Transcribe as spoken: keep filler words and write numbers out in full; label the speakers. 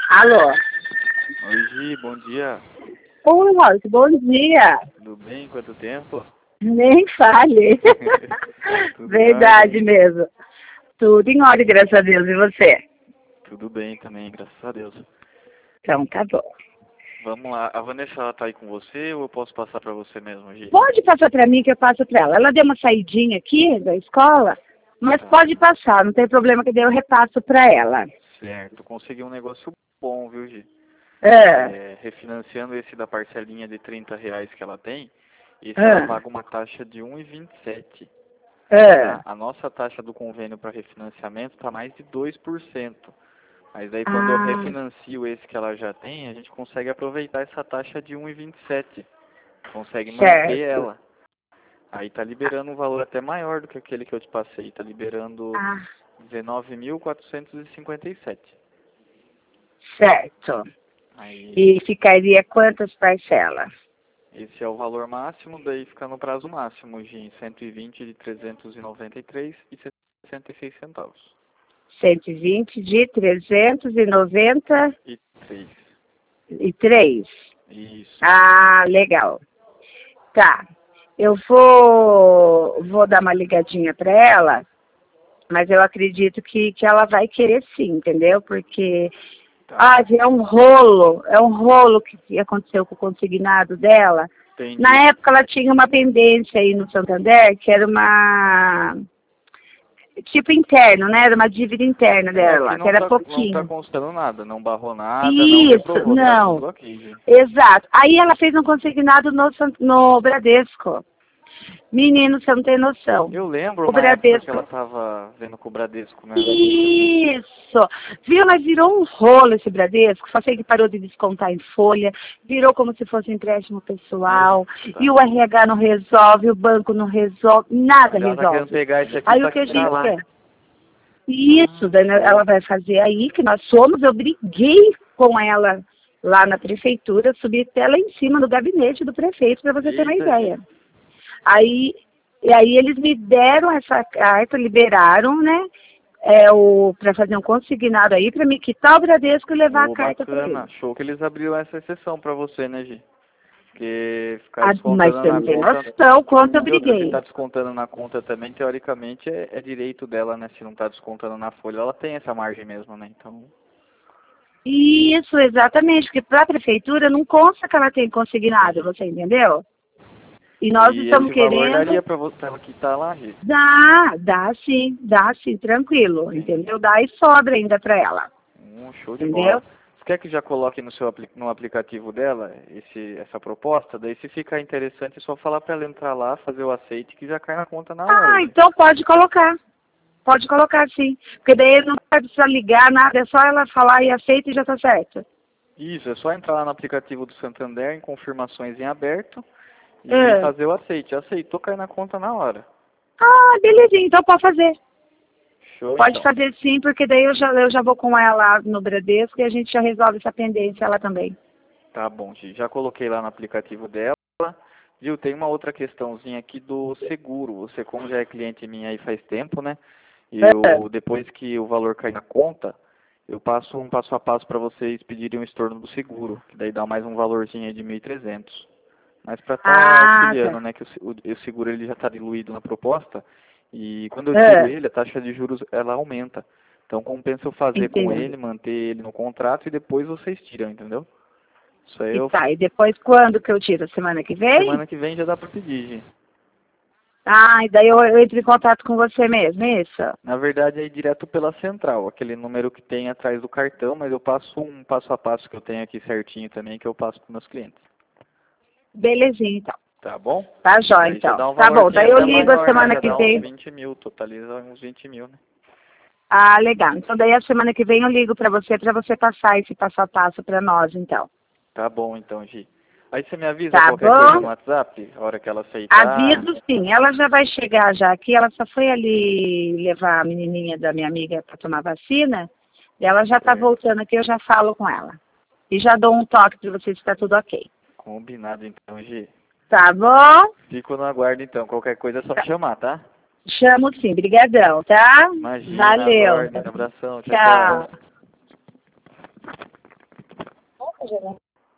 Speaker 1: Alô?
Speaker 2: Oi, Gi, bom dia.
Speaker 1: Oi, Maurício, bom dia.
Speaker 2: Tudo bem? Quanto tempo?
Speaker 1: Nem fale.
Speaker 2: Tudo
Speaker 1: Verdade
Speaker 2: em ordem?
Speaker 1: mesmo. Tudo em ordem, graças a Deus. E você?
Speaker 2: Tudo bem também, graças a Deus.
Speaker 1: Então, tá bom.
Speaker 2: Vamos lá, a Vanessa ela tá aí com você ou eu posso passar pra você mesmo, Gi?
Speaker 1: Pode passar pra mim que eu passo pra ela. Ela deu uma saidinha aqui da escola, mas
Speaker 2: Tá,
Speaker 1: pode passar, não tem problema que daí eu repasso pra ela.
Speaker 2: certo. Consegui um negócio bom, viu, Gi?
Speaker 1: Ah,
Speaker 2: É, refinanciando esse da parcelinha de trinta reais que ela tem, esse ela
Speaker 1: ah,
Speaker 2: paga uma taxa de um vírgula vinte e sete.
Speaker 1: ah.
Speaker 2: Tá? A nossa taxa do convênio para refinanciamento está mais de dois por cento. Mas daí quando eu
Speaker 1: Ah,
Speaker 2: refinancio esse que ela já tem, a gente consegue aproveitar essa taxa de um vírgula vinte e sete. Consegue manter
Speaker 1: certo.
Speaker 2: ela. Aí tá liberando um valor até maior do que aquele que eu te passei. Tá liberando
Speaker 1: Ah,
Speaker 2: dezenove mil quatrocentos e cinquenta e sete.
Speaker 1: certo.
Speaker 2: Aí
Speaker 1: E ficaria quantas parcelas?
Speaker 2: esse é o valor máximo, daí fica no prazo máximo de cento e vinte de trezentos e noventa e três e sessenta e seis centavos.
Speaker 1: cento e vinte de trezentos e noventa
Speaker 2: E três.
Speaker 1: e três.
Speaker 2: Isso.
Speaker 1: Ah, legal. Tá. Eu vou, vou dar uma ligadinha para ela, mas eu acredito que, que ela vai querer sim, entendeu? Porque
Speaker 2: Tá.
Speaker 1: ah, é um rolo, é um rolo que que aconteceu com o consignado dela.
Speaker 2: Entendi.
Speaker 1: Na época ela tinha uma pendência aí no Santander, que era uma tipo interno, né? Era uma dívida interna
Speaker 2: É, aqui
Speaker 1: dela, que
Speaker 2: não
Speaker 1: era
Speaker 2: tá, não tá
Speaker 1: pouquinho.
Speaker 2: constando nada, não barrou nada, não
Speaker 1: Isso,
Speaker 2: reprovou, tá
Speaker 1: não.
Speaker 2: tudo ok, gente.
Speaker 1: Exato. Aí ela fez um consignado no, San- no Bradesco. Menino, você não tem noção.
Speaker 2: Eu lembro
Speaker 1: O
Speaker 2: na época que
Speaker 1: Bradesco.
Speaker 2: ela tava vendo com o Bradesco mesmo.
Speaker 1: Isso! Viu, mas virou um rolo esse Bradesco. Só sei que parou de descontar em folha. Virou como se fosse empréstimo pessoal. E
Speaker 2: Eita.
Speaker 1: o R H não resolve, o banco não resolve, nada
Speaker 2: Mas ela tá querendo
Speaker 1: resolve.
Speaker 2: pegar esse aqui
Speaker 1: Aí o
Speaker 2: pra
Speaker 1: que a
Speaker 2: quitar
Speaker 1: gente
Speaker 2: lá.
Speaker 1: quer? Isso,
Speaker 2: Ah,
Speaker 1: daí né, ela
Speaker 2: show.
Speaker 1: vai fazer aí, que nós somos, eu briguei com ela lá na prefeitura, subi até lá em cima no gabinete do prefeito, para você ter uma
Speaker 2: Eita,
Speaker 1: ideia.
Speaker 2: gente.
Speaker 1: Aí, e aí eles me deram essa carta, liberaram, né, é, o, para fazer um consignado aí, para me quitar o Bradesco e levar a
Speaker 2: Ô,
Speaker 1: carta para
Speaker 2: bacana.
Speaker 1: ele.
Speaker 2: Show que eles abriram essa exceção pra você, né, Gi? Porque ficar
Speaker 1: Ah, mas
Speaker 2: descontando
Speaker 1: você
Speaker 2: na
Speaker 1: não tem
Speaker 2: conta.
Speaker 1: noção quanto eu
Speaker 2: E outra, se tá
Speaker 1: briguei.
Speaker 2: descontando na conta também, teoricamente é, é direito dela, né? Se não tá descontando na folha, ela tem essa margem mesmo, né? Então.
Speaker 1: Isso, exatamente, porque para a prefeitura não consta que ela tem consignado,
Speaker 2: Entendi.
Speaker 1: você entendeu? E nós
Speaker 2: E
Speaker 1: estamos
Speaker 2: esse valor
Speaker 1: querendo.
Speaker 2: daria pra você, pra ela quitar lá, Gi?
Speaker 1: Dá, dá sim, dá sim, tranquilo,
Speaker 2: Entendi.
Speaker 1: entendeu? Dá e sobra ainda para ela,
Speaker 2: Um show de
Speaker 1: entendeu?
Speaker 2: bola. Você quer que já coloque no seu apli- no aplicativo dela esse, essa proposta? Daí se ficar interessante é só falar pra ela entrar lá, fazer o aceite que já cai na conta na hora,
Speaker 1: Ah,
Speaker 2: Gi.
Speaker 1: então pode colocar, pode colocar sim, porque daí não vai precisar ligar nada, é só ela falar e aceita e já tá certo.
Speaker 2: Isso, é só entrar lá no aplicativo do Santander, em confirmações em aberto, e
Speaker 1: É.
Speaker 2: fazer o aceite. Aceitou, cai na conta na hora.
Speaker 1: Ah, belezinha, então pode fazer.
Speaker 2: Show
Speaker 1: Pode
Speaker 2: então.
Speaker 1: fazer sim, porque daí eu já, eu já vou com ela no Bradesco e a gente já resolve essa pendência ela também.
Speaker 2: Tá bom, Gi. Já coloquei lá no aplicativo dela. Viu, tem uma outra questãozinha aqui do seguro. Você, como já é cliente minha aí faz tempo, né?
Speaker 1: É.
Speaker 2: Eu, depois que o valor cair na conta, eu passo um passo a passo para vocês pedirem o estorno do seguro, que daí dá mais um valorzinho aí de mil e trezentos. Mas para estar
Speaker 1: Ah,
Speaker 2: auxiliando,
Speaker 1: tá.
Speaker 2: né, que o, se- o, o seguro ele já está diluído na proposta, e quando eu tiro
Speaker 1: É.
Speaker 2: ele, a taxa de juros ela aumenta. Então compensa eu fazer com
Speaker 1: Entendeu?
Speaker 2: ele, manter ele no contrato e depois vocês tiram, entendeu? Isso aí
Speaker 1: E
Speaker 2: eu,
Speaker 1: tá, e depois quando que eu tiro? Semana que vem?
Speaker 2: semana que vem já dá para pedir, gente.
Speaker 1: Ah, e daí eu, eu entro em contato com você mesmo, isso?
Speaker 2: Na verdade é ir direto pela central, aquele número que tem atrás do cartão, mas eu passo um passo a passo que eu tenho aqui certinho também, que eu passo para meus clientes.
Speaker 1: Belezinha, então.
Speaker 2: Tá bom?
Speaker 1: Tá jóia,
Speaker 2: Daí já
Speaker 1: então.
Speaker 2: dá um
Speaker 1: Tá bom,
Speaker 2: valorzinho
Speaker 1: daí eu
Speaker 2: até
Speaker 1: ligo a
Speaker 2: maior, né?
Speaker 1: semana
Speaker 2: Já
Speaker 1: que
Speaker 2: dá uns
Speaker 1: vem.
Speaker 2: vinte mil, totaliza uns vinte mil, né?
Speaker 1: Ah, legal. Então daí a semana que vem eu ligo pra você, pra você passar esse passo a passo pra nós, então.
Speaker 2: Tá bom então, Gi. Aí você me avisa
Speaker 1: Tá
Speaker 2: qualquer coisa
Speaker 1: bom?
Speaker 2: no WhatsApp, a hora que ela aceitar.
Speaker 1: Aviso sim, ela já vai chegar já aqui, ela só foi ali levar a menininha da minha amiga pra tomar vacina, e ela já tá
Speaker 2: Certo.
Speaker 1: voltando aqui, eu já falo com ela. E já dou um toque pra você se tá tudo ok.
Speaker 2: Combinado então, Gi.
Speaker 1: Tá bom?
Speaker 2: Fico no aguardo então. Qualquer coisa é só me
Speaker 1: Tá.
Speaker 2: chamar, tá?
Speaker 1: Chamo sim, brigadão, tá?
Speaker 2: Imagina, as
Speaker 1: Valeu.
Speaker 2: ordens. Abração. Tchau, tchau.
Speaker 1: Tchau. Já